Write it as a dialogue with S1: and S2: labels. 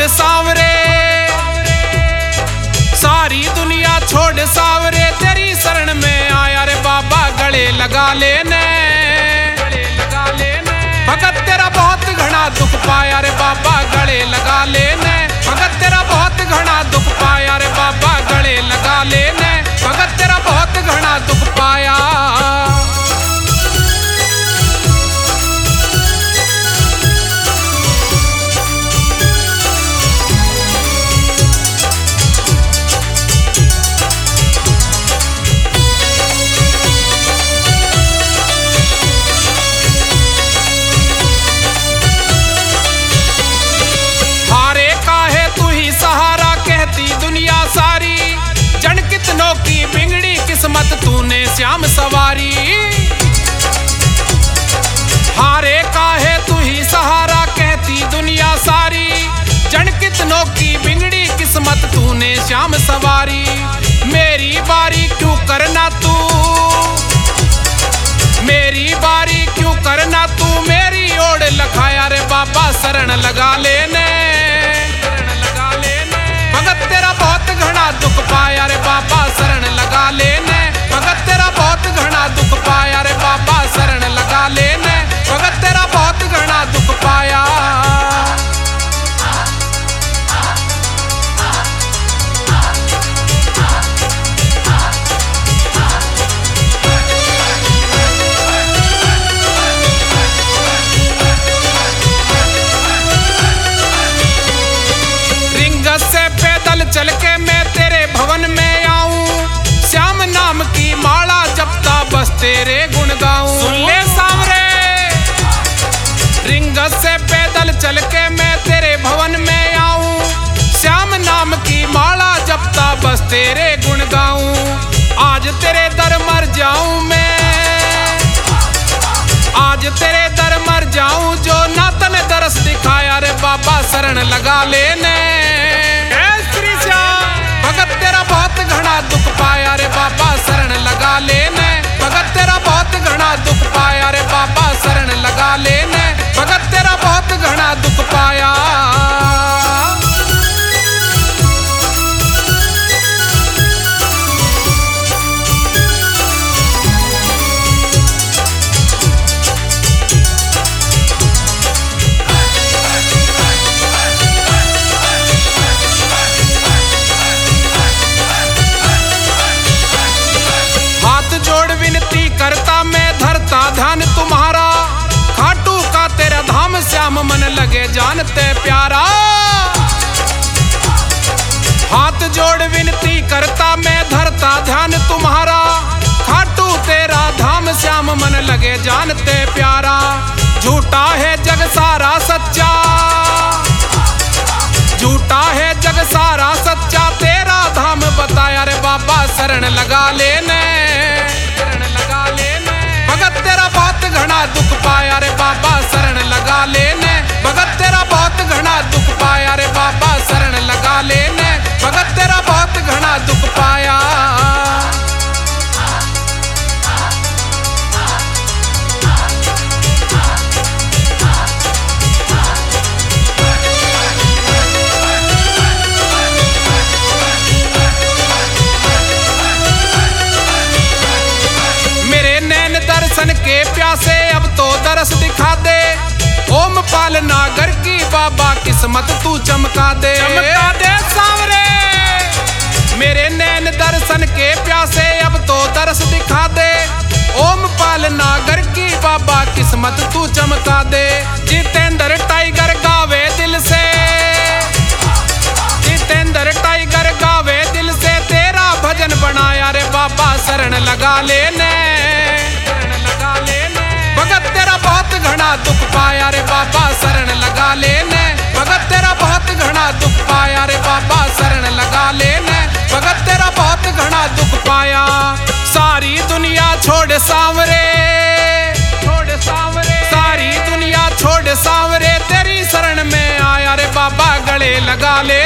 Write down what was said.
S1: छोड़ सांवरे, सारी दुनिया छोड़ सांवरे, तेरी शरण में आया रे बाबा, गले लगा लेने, भगत तेरा बहुत घना दुख पाया रे बाबा, गले लगा लेने, भगत तेरा बहुत घना दुख पाया रे बाबा, गले लगा लेने, भगत तेरा बहुत घना दुख पाया। दुनिया सारी जन कितनों की बिगड़ी किस्मत, तूने श्याम सवारी, हारे काहे तू ही सहारा, कहती दुनिया सारी जन कितनों की बिगड़ी किस्मत, तूने श्याम सवारी। मेरी बारी क्यों करना तू, मेरी बारी क्यों करना तू, मेरी ओर लखाया रे बाबा, शरण लगा लेने, भगत तेरा बहुत घना दुख पाया रे बाबा, शरण लगा लेने, भगत तेरा बहुत घना दुख पाया रे बाबा, शरण लगा लेने, भगत तेरा बहुत घना दुख पाया। रिंगस से पैदल चल के मैं तेरे भवन में आऊं, श्याम नाम की माला जपता बस तेरे गुण गाऊं। सुन ले सांवरे, रिंगस से पैदल चल के मैं तेरे भवन में आऊं, श्याम नाम की माला जपता बस तेरे गुण गाऊं। आज तेरे दर मर जाऊं मैं, आज तेरे दर मर जाऊं, जो नातन दरस दिखाया रे बाबा, शरण लगा लेने, भगत तेरा बहुत घना दुख पाया रे बाबा, शरण लगा लेने, भगत तेरा बहुत घना दुख पाया रे बाबा, शरण लगा लेने, भगत तेरा बहुत घना दुख पाया। करता मैं धरता ध्यान तुम्हारा, खाटू का तेरा धाम श्याम मन लगे जानते प्यारा। हाथ जोड़ विनती करता मैं धरता ध्यान तुम्हारा, खाटू तेरा धाम श्याम मन लगे जानते प्यारा। झूठा है जग सारा सच्चा, झूठा है जग सारा सच्चा, तेरा धाम बताया रे बाबा, शरण लगा लेने, भगत तेरा बहुत घना दुख पाया रे बाबा, शरण लगा लेने, भगत तेरा बहुत घना दुख पाया रे बाबा, शरण लगा लेने, भगत तेरा बहुत घना दुख पाया। दर्शन के प्यासे अब तो दरस दिखा दे, ओम पाल नागर की बाबा किस्मत तू चमका दे, चमका दे सांवरे। मेरे नैन दर्शन के प्यासे अब तो दरस दिखा दे, ओम पाल नागर की बाबा किस्मत तू चमका दे। जितेंद्र टाइगर गावे दिल से, जितेंद्र टाइगर गावे दिल से, तेरा भजन बनाया रे बाबा, शरण लगा लेने, भगत तेरा बहुत घना दुख पाया रे बाबा, शरण लगा लेने, भगत तेरा बहुत घना दुख पाया रे बाबा, शरण लगा लेने, भगत तेरा बहुत घना दुख पाया। सारी दुनिया छोड़ सांवरे, छोड़ सांवरे, सारी दुनिया छोड़ सांवरे, तेरी शरण में आया रे बाबा, गले लगा ले।